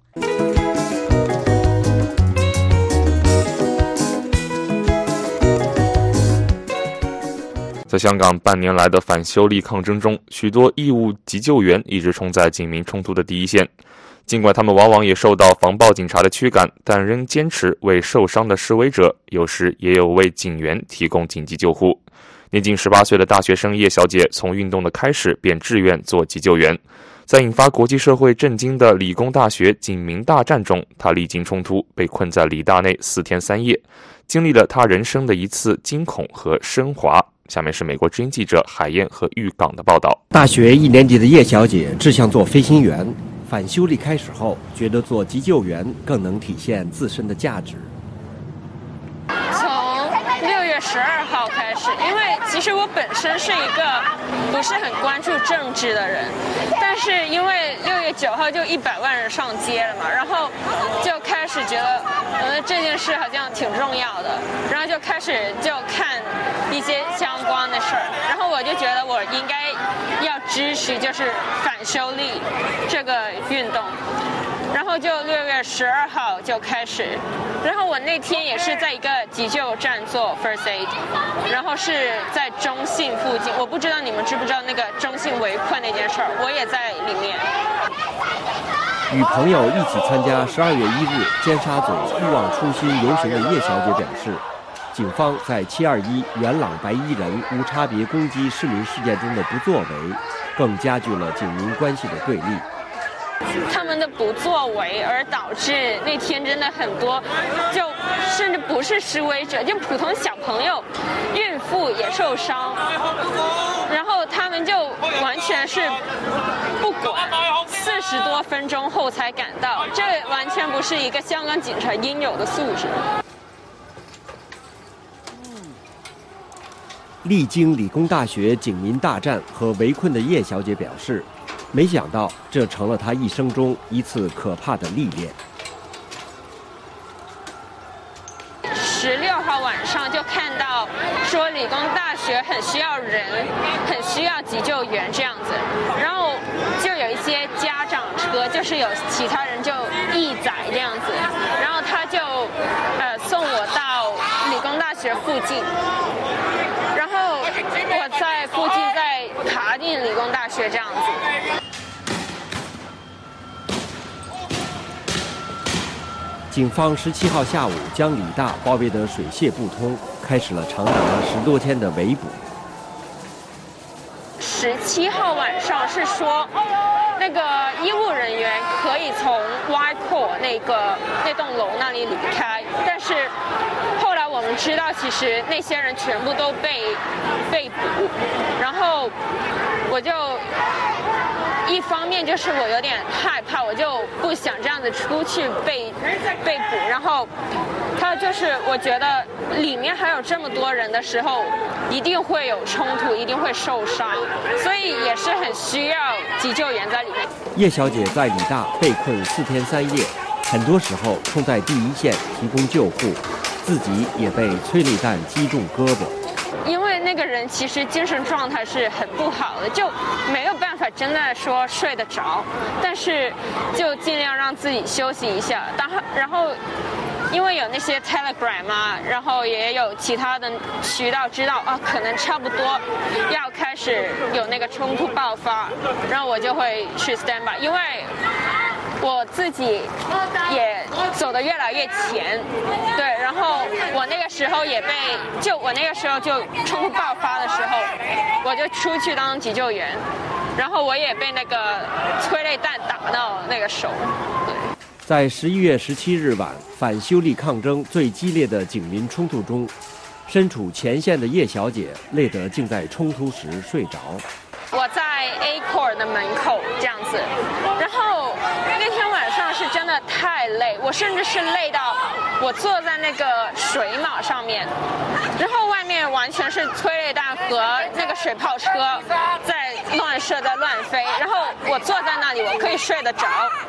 在香港半年来的反修例抗争中，许多义务急救员一直冲在警民冲突的第一线。尽管他们往往也受到防暴警察的驱赶，但仍坚持为受伤的示威者，有时也有为警员提供紧急救护。年仅十八岁的大学生叶小姐从运动的开始便志愿做急救员。在引发国际社会震惊的理工大学警民大战中，她历经冲突，被困在理大内四天三夜，经历了她人生的一次惊恐和升华。下面是美国之音记者海燕和玉港的报道。 大学一年级的叶小姐志向做飞行员，反修例开始后，觉得做急救员更能体现自身的价值。 从六月十二号开始，因为其实我本身是一个不是很关注政治的人，但是因为六月九号就一百万人上街了嘛，然后就开始觉得，呃，这件事好像挺重要的，然后就开始就看一些相关的事儿，然后我就觉得我应该要支持就是反修例这个运动。然后就六月十二号就开始，然后我那天也是在一个急救站做 first aid， 然后是在中信附近，我不知道你们知不知道那个中信围困那件事儿，我也在里面。 与朋友一起参加十二月一日尖沙咀勿忘初心游行的叶小姐表示，警方在七二一元朗白衣人无差别攻击市民事件中的不作为，更加剧了警民关系的对立。 他们的不作为而导致那天真的很多，就甚至不是示威者，就普通小朋友、孕妇也受伤，然后他们就完全是不管，四十多分钟后才赶到，这完全不是一个香港警察应有的素质。 历经理工大学警民大战和围困的叶小姐表示，没想到这成了她一生中一次可怕的历练。 十六号晚上就看到说理工大学很需要人，很需要急救员这样子，然后就有一些家长车，就是有其他人就义载这样子，然后他就呃送我到理工大学附近，然后我在附近再爬进理工大学这样子。 警方十七号下午将理大包围得水泄不通，开始了长达十多天的围捕。 十七号晚上是说，那个医务人员可以从 Y Core 那个那栋楼那里离开，但是后来我们知道，其实那些人全部都被被捕，然后我就。一方面就是我有点害怕，我就不想这样子出去被被捕。然后他就是我觉得里面还有这么多人的时候，一定会有冲突，一定会受伤，所以也是很需要急救员在里面。 叶小姐在理大被困四天三夜，很多时候冲在第一线提供救护，自己也被催泪弹击中胳膊。 因为那个人其实精神状态是很不好的，就没有办法真的说睡得着，但是就尽量让自己休息一下。然后，然后因为有那些 Telegram 啊，然后也有其他的渠道知道啊，可能差不多要开始有那个冲突爆发，然后我就会去 stand by， 因为我自己也走得越来越前，对，然后我那个时候也被，就我那个时候就冲突爆发的时候，我就出去当急救员，然后我也被那个催泪弹打到那个手，对。 在十一月十七日晚反修例抗争最激烈的警民冲突中，身处前线的叶小姐累得竟在冲突时睡着。 我在 A Core 的门口这样子，然后那天晚上是真的太累，我甚至是累到我坐在那个水马上面，然后外面完全是催泪弹和那个水炮车在乱射在乱飞，然后我坐在那里我可以睡得着。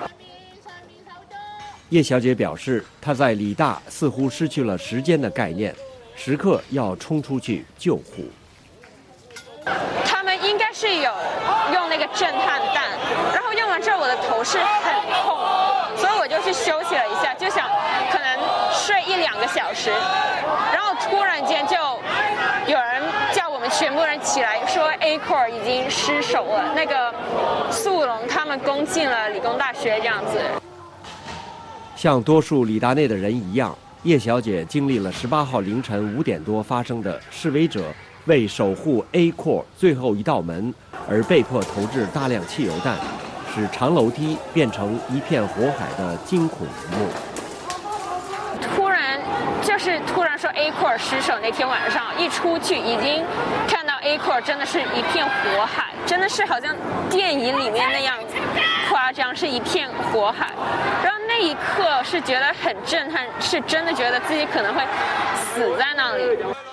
叶小姐表示，她在理大似乎失去了时间的概念，时刻要冲出去救护。 他们应该是有用那个震撼弹，然后用完之后我的头是很痛，所以我就去休息了一下，就想可能睡一两个小时，然后突然间就有人叫我们全部人起来，说 A Core 已经失守了，那个速龙他们攻进了理工大学这样子。 像多数理大内的人一样，叶小姐经历了十八号凌晨五点多发生的示威者为守护 A Core 最后一道门而被迫投掷大量汽油弹，使长楼梯变成一片火海的惊恐一幕。 突然就是突然说 A Core 失守那天晚上，一出去已经看到 A Core 真的是一片火海，真的是好像电影里面那样夸张，是一片火海。然后那一刻是觉得很震撼，是真的觉得自己可能会死在那里。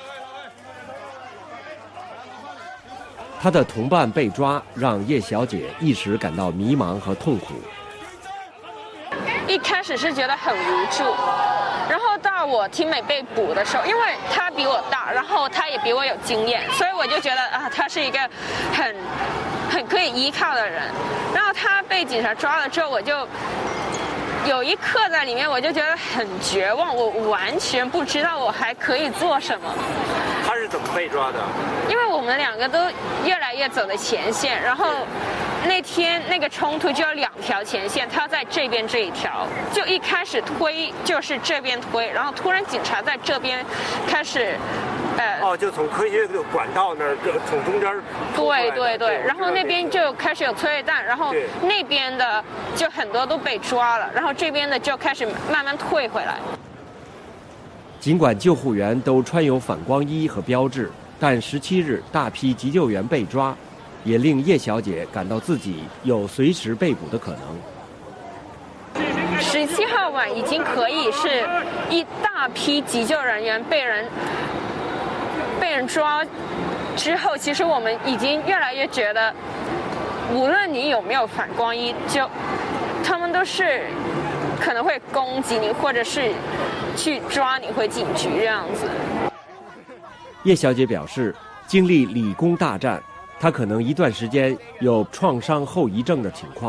她的同伴被抓，让叶小姐一时感到迷茫和痛苦。 一开始是觉得很无助，然后到我teammate美被捕的时候，因为他比我大，然后他也比我有经验，所以我就觉得啊，他是一个很很可以依靠的人。然后他被警察抓了之后，我就有一刻在里面，我就觉得很绝望，我完全不知道我还可以做什么。 他是怎么被抓的？ 因为我们两个都越来越走的前线，然后那天那个冲突就有两条前线，他在这边这一条，就一开始推就是这边推，然后突然警察在这边开始，呃， 哦，就从科学的管道那儿，从中间。 对对对，然后那边就开始有催泪弹，然后那边的就很多都被抓了，然后这边的就开始慢慢退回来。 尽管救护员都穿有反光衣和标志，但十七日大批急救员被抓，也令叶小姐感到自己有随时被捕的可能。 十七号晚已经可以是一大批急救人员被人被人抓之后，其实我们已经越来越觉得，无论你有没有反光衣，就他们都是可能会攻击你，或者是去抓你，会警局这样子。 叶小姐表示，经历理工大战，她可能一段时间有创伤后遗症的情况。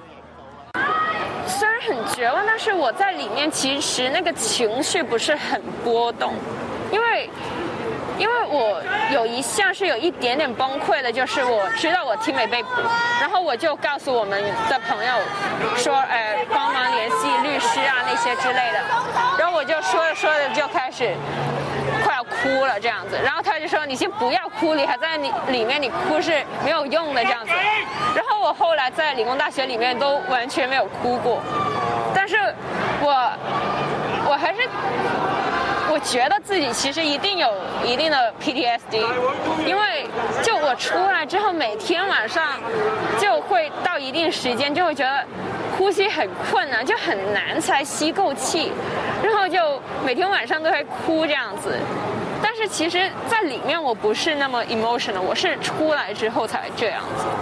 虽然很绝望，但是我在里面其实那个情绪不是很波动，因为。因为我有一项是有一点点崩溃的，就是我知道我听没被捕，然后我就告诉我们的朋友说，呃，帮忙联系律师啊那些之类的，然后我就说着说着就开始快要哭了这样子，然后他就说你先不要哭，你还在你里面，你哭是没有用的这样子。然后我后来在理工大学里面都完全没有哭过，但是我我还是。我觉得自己其实一定有一定的 P T S D， 因为就我出来之后，每天晚上就会到一定时间就会觉得呼吸很困难，就很难才吸够气，然后就每天晚上都会哭这样子。但是其实在里面我不是那么 emotional， 我是出来之后才这样子。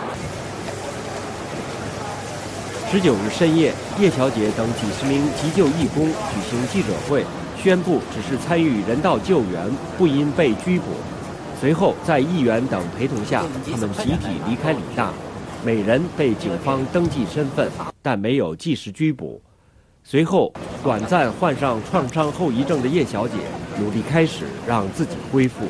十九日深夜，叶小姐等几十名急救义工举行记者会，宣布只是参与人道救援，不因被拘捕。随后，在议员等陪同下，他们集体离开理大，每人被警方登记身份，但没有即时拘捕。随后，短暂患上创伤后遗症的叶小姐努力开始让自己恢复。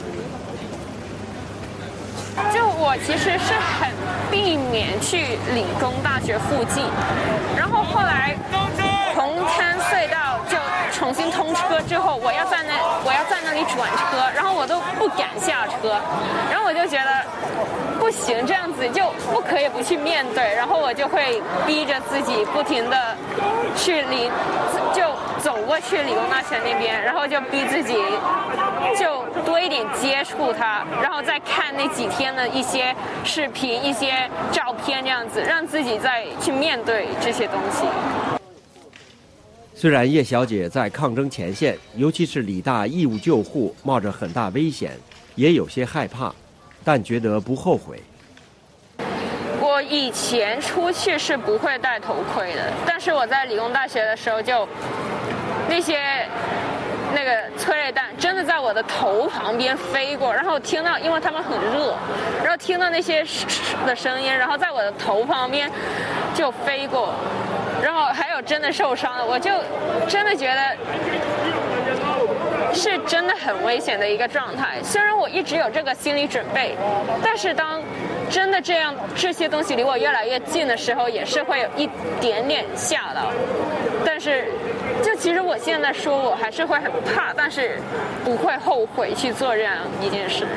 就我其实是很避免去理工大学附近，然后后来红滩隧道就重新通车之后，我要在那我要在那里转车，然后我都不敢下车，然后我就觉得不行，这样子就不可以不去面对，然后我就会逼着自己不停的去理，就走过去理工大学那边，然后就逼自己就多一点接触它，然后再看那几天的一些视频、一些照片，这样子让自己再去面对这些东西。 虽然叶小姐在抗争前线，尤其是理大义务救护，冒着很大危险，也有些害怕，但觉得不后悔。 我以前出去是不会戴头盔的，但是我在理工大学的时候就那些那个催泪弹真的在我的头旁边飞过，然后听到，因为他们很热，然后听到那些的声音，然后在我的头旁边就飞过，然后还有真的受伤了，我就真的觉得是真的很危险的一个状态。虽然我一直有这个心理准备，但是当真的这样这些东西离我越来越近的时候，也是会有一点点吓到。但是就其实我现在说我还是会很怕，但是不会后悔去做这样一件事。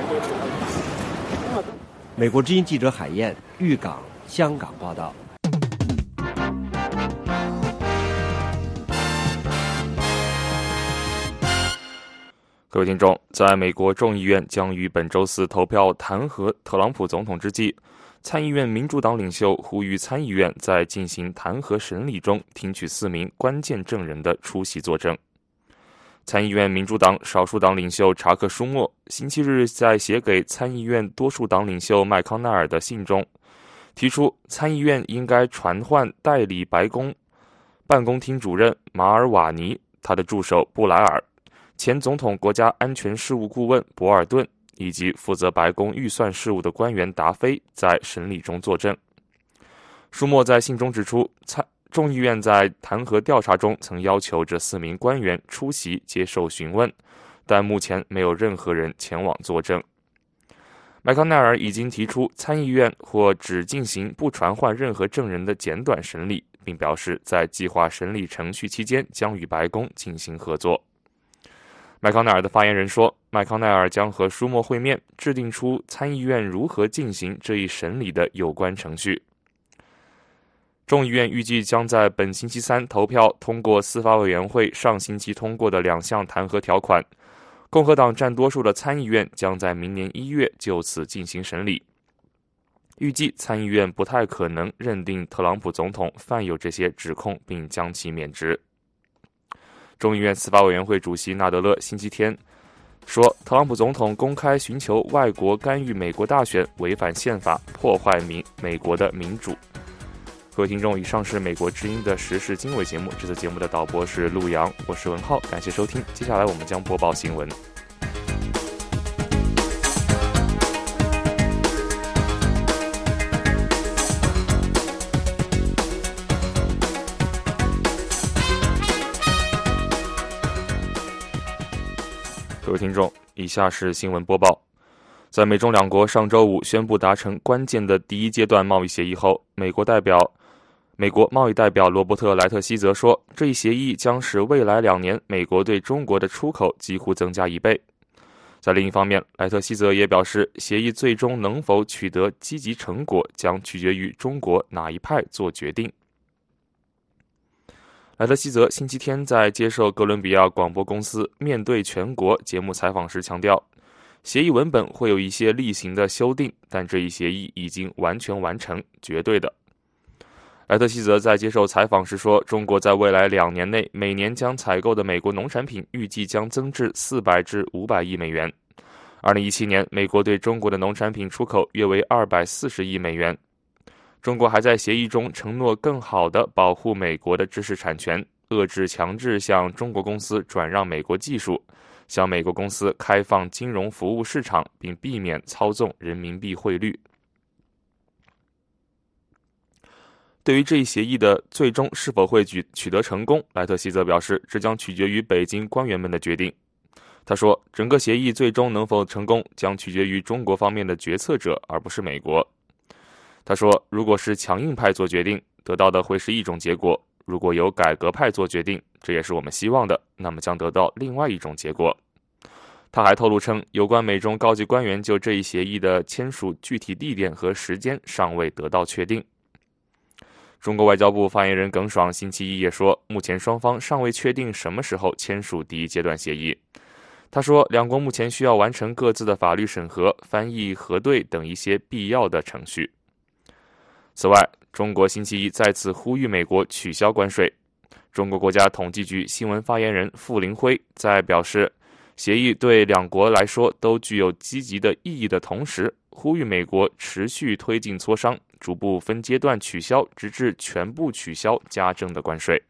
美国之音记者海燕，豫港，香港报道。 各位听众，在美国众议院将于本周四投票弹劾特朗普总统之际，参议院民主党领袖呼吁参议院在进行弹劾审理中听取四名关键证人的出席作证。参议院民主党少数党领袖查克·舒默星期日在写给参议院多数党领袖麦康奈尔的信中，提出参议院应该传唤代理白宫办公厅主任马尔瓦尼、他的助手布莱尔、前总统国家安全事务顾问博尔顿以及负责白宫预算事务的官员达菲在审理中作证。舒默在信中指出，众议院在弹劾调查中曾要求这四名官员出席接受询问，但目前没有任何人前往作证。麦康奈尔已经提出参议院或只进行不传唤任何证人的简短审理，并表示在计划审理程序期间将与白宫进行合作。麦康奈尔的发言人说，麦康奈尔将和舒默会面，制定出参议院如何进行这一审理的有关程序。众议院预计将在本星期三投票通过司法委员会上星期通过的两项弹劾条款，共和党占多数的参议院将在明年一月就此进行审理。预计参议院不太可能认定特朗普总统犯有这些指控并将其免职。众议院司法委员会主席纳德勒星期天说特朗普总统公开寻求外国干预美国大选，违反宪法，破坏民美国的民主。各位听众，以上是美国之音的时事经纬节目，这次节目的导播是陆阳，我是文浩，感谢收听。接下来我们将播报新闻。各位听众，以下是新闻播报。在美中两国上周五宣布达成关键的第一阶段贸易协议后，美国代表美国贸易代表罗伯特·莱特希泽说，这一协议将使未来两年美国对中国的出口几乎增加一倍。在另一方面，莱特希泽也表示，协议最终能否取得积极成果将取决于中国哪一派做决定。莱特希泽星期天在接受哥伦比亚广播公司面对全国节目采访时强调，协议文本会有一些例行的修订，但这一协议已经完全完成，绝对的。莱特希泽在接受采访时说，中国在未来两年内每年将采购的美国农产品预计将增至四百至五百亿美元。二零一七年，美国对中国的农产品出口约为二百四十亿美元。中国还在协议中承诺更好地保护美国的知识产权，遏制强制向中国公司转让美国技术，向美国公司开放金融服务市场，并避免操纵人民币汇率。对于这一协议的最终是否会取取得成功，莱特希泽表示，这将取决于北京官员们的决定。他说，整个协议最终能否成功将取决于中国方面的决策者，而不是美国。他说，如果是强硬派做决定，得到的会是一种结果；如果由改革派做决定，这也是我们希望的，那么将得到另外一种结果。他还透露称，有关美中高级官员就这一协议的签署具体地点和时间尚未得到确定。中国外交部发言人耿爽星期一也说，目前双方尚未确定什么时候签署第一阶段协议。他说，两国目前需要完成各自的法律审核、翻译、核对等一些必要的程序。此外，中国星期一再次呼吁美国取消关税。中国国家统计局新闻发言人傅林辉在表示，协议对两国来说都具有积极的意义的同时，呼吁美国持续推进磋商，逐步分阶段取消，直至全部取消加征的关税。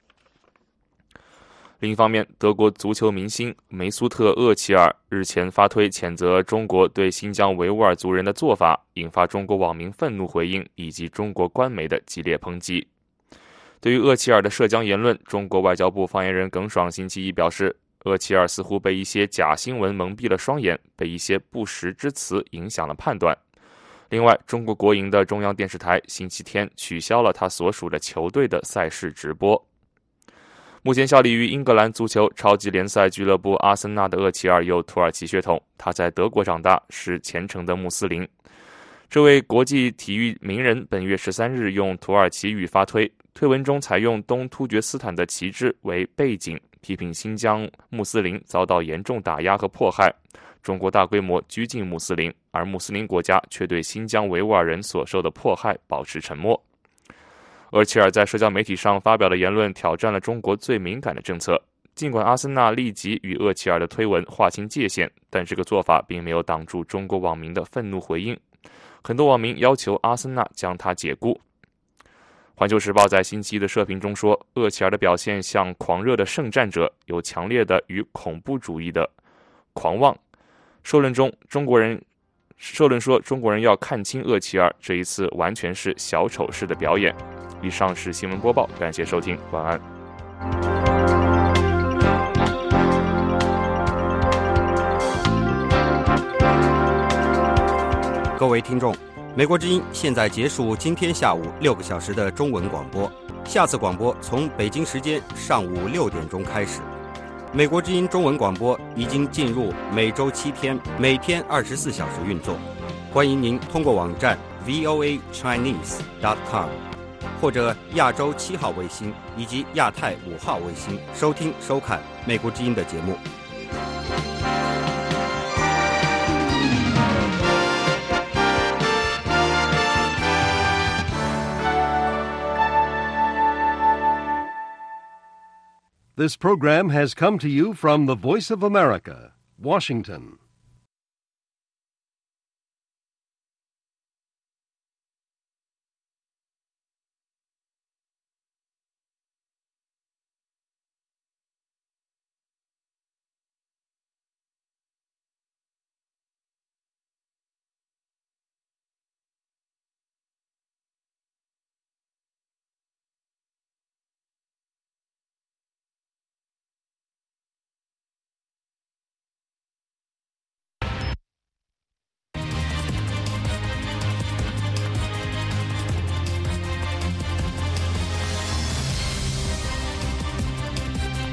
另一方面，德国足球明星梅苏特·厄齐尔日前发推谴责中国对新疆维吾尔族人的做法，引发中国网民愤怒回应以及中国官媒的激烈抨击。对于厄齐尔的涉疆言论，中国外交部发言人耿爽星期一表示，厄齐尔似乎被一些假新闻蒙蔽了双眼，被一些不实之词影响了判断。另外，中国国营的中央电视台星期天取消了他所属的球队的赛事直播。目前效力于英格兰足球超级联赛俱乐部阿森纳的厄齐尔有土耳其血统，他在德国长大，是虔诚的穆斯林。这位国际体育名人本月十三日用土耳其语发推，推文中采用东突厥斯坦的旗帜为背景，批评新疆穆斯林遭到严重打压和迫害，中国大规模拘禁穆斯林，而穆斯林国家却对新疆维吾尔人所受的迫害保持沉默。厄齐尔在社交媒体上发表的言论挑战了中国最敏感的政策。尽管阿森纳立即与厄齐尔的推文划清界限，但这个做法并没有挡住中国网民的愤怒回应。很多网民要求阿森纳将他解雇。环球时报在星期一的社评中说，厄齐尔的表现像狂热的圣战者，有强烈的与恐怖主义的狂妄。社论中，中国人社论说，中国人要看清厄齐尔，这一次完全是小丑式的表演。以上是新闻播报，感谢收听，晚安。 各位听众，美国之音现在结束今天下午六个小时的中文广播，下次广播从北京时间上午六点钟开始。美国之音中文广播已经进入每周七天，每天二十四小时运作。欢迎您通过网站 v o a chinese dot com 或者亚洲七号卫星以及亚太五号卫星收听收看美国之音的节目。 This program has come to you from the Voice of America, Washington.